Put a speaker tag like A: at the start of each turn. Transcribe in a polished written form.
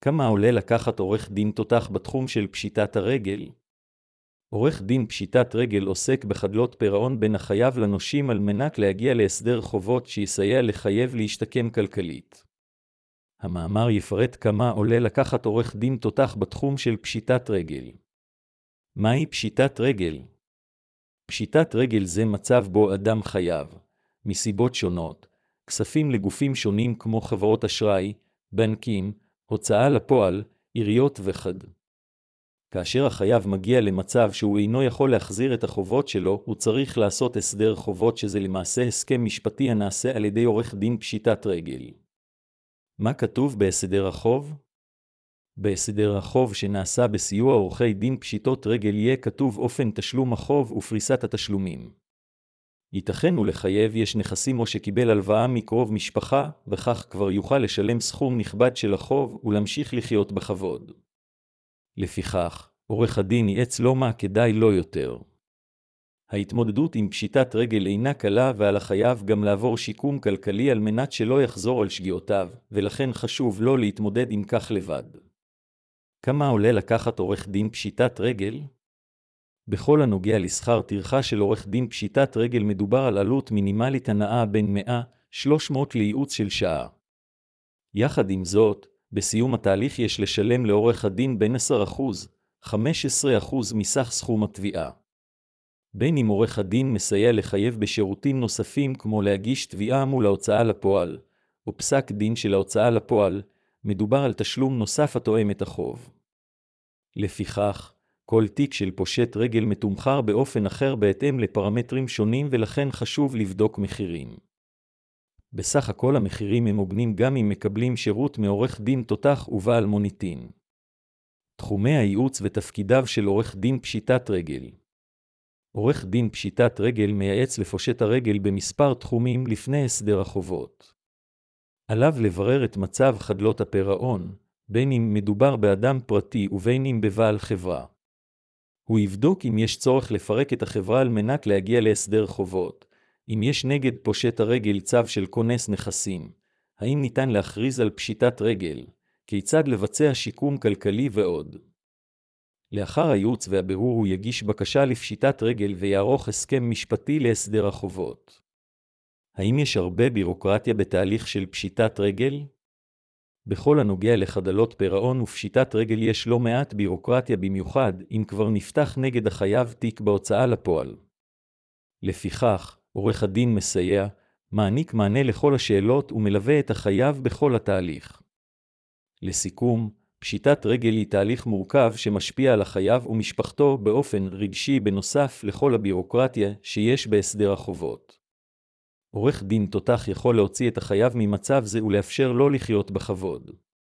A: כמה עולה לקחת עורך דין תותח בתחום של פשיטת הרגל? עורך דין פשיטת רגל עוסק בחדלות פירעון בין החייב לנושים על מנת להגיע להסדר חובות שיסייע לחייב להשתקם כלכלית. המאמר יפרט כמה עולה לקחת עורך דין תותח בתחום של פשיטת רגל. מהי פשיטת רגל? פשיטת רגל זה מצב בו אדם חייב, מסיבות שונות, כספים לגופים שונים כמו חברות אשראי, בנקים, הוצאה לפועל, עיריות וכד. כאשר החייב מגיע למצב שהוא אינו יכול להחזיר את החובות שלו, הוא צריך לעשות הסדר חובות שזה למעשה הסכם משפטי הנעשה על ידי עורך דין פשיטת רגל. מה כתוב בהסדר החוב? בהסדר החוב שנעשה בסיוע עורכי דין פשיטות רגל יהיה כתוב אופן תשלום החוב ופריסת התשלומים. ייתכן ולחייב יש נכסים או שקיבל הלוואה מקרוב משפחה, וכך כבר יוכל לשלם סכום נכבד של החוב ולהמשיך לחיות בכבוד. לפיכך, עורך הדין ייעץ לו מה כדאי לו יותר. ההתמודדות עם פשיטת רגל אינה קלה ועל החייב גם לעבור שיקום כלכלי על מנת שלא יחזור על שגיאותיו, ולכן חשוב לו להתמודד עם כך לבד. כמה עולה לקחת עורך דין פשיטת רגל? בכל הנוגע לשכר טרחה של עורך דין פשיטת רגל מדובר על עלות מינימלית הנעה בין 100-300 לייעוץ של שעה. יחד עם זאת, בסיום התהליך יש לשלם לעורך הדין בין 10%-15% מסך סכום התביעה. בין אם עורך הדין מסייע לחייב בשירותים נוספים כמו להגיש תביעה מול ההוצאה לפועל, או פסק דין של ההוצאה לפועל, מדובר על תשלום נוסף התואם את החוב. לפיכך, כל תיק של פושט רגל מתומחר באופן אחר בהתאם לפרמטרים שונים ולכן חשוב לבדוק מחירים. בסך הכל המחירים הם הוגנים גם אם מקבלים שירות מעורך דין תותח ובעל מוניטין. תחומי הייעוץ ותפקידיו של עורך דין פשיטת רגל. עורך דין פשיטת רגל מייעץ לפושט הרגל במספר תחומים לפני הסדר החובות. עליו לברר את מצב חדלות הפירעון, בין אם מדובר באדם פרטי ובין אם בבעל חברה. הוא יבדוק אם יש צורך לפרק את החברה על מנת להגיע להסדר חובות, אם יש נגד פושט הרגל צו של כונס נכסים, האם ניתן להכריז על פשיטת רגל, כיצד לבצע שיקום כלכלי ועוד. לאחר הייעוץ והבירור הוא יגיש בקשה לפשיטת רגל ויערוך הסכם משפטי להסדר החובות. האם יש הרבה בירוקרטיה בתהליך של פשיטת רגל? בכל הנוגע לחדלות פירעון ופשיטת רגל יש לא מעט בירוקרטיה במיוחד אם כבר נפתח נגד החייב תיק בהוצאה לפועל. לפיכך, עורך הדין מסייע, מעניק מענה לכל השאלות ומלווה את החייב בכל התהליך. לסיכום, פשיטת רגל היא תהליך מורכב שמשפיע על החייב ומשפחתו באופן רגשי בנוסף לכל הבירוקרטיה שיש בהסדר החובות. עורך דין תותח יכול להוציא את החייב ממצב זה ולאפשר לו לחיות בכבוד.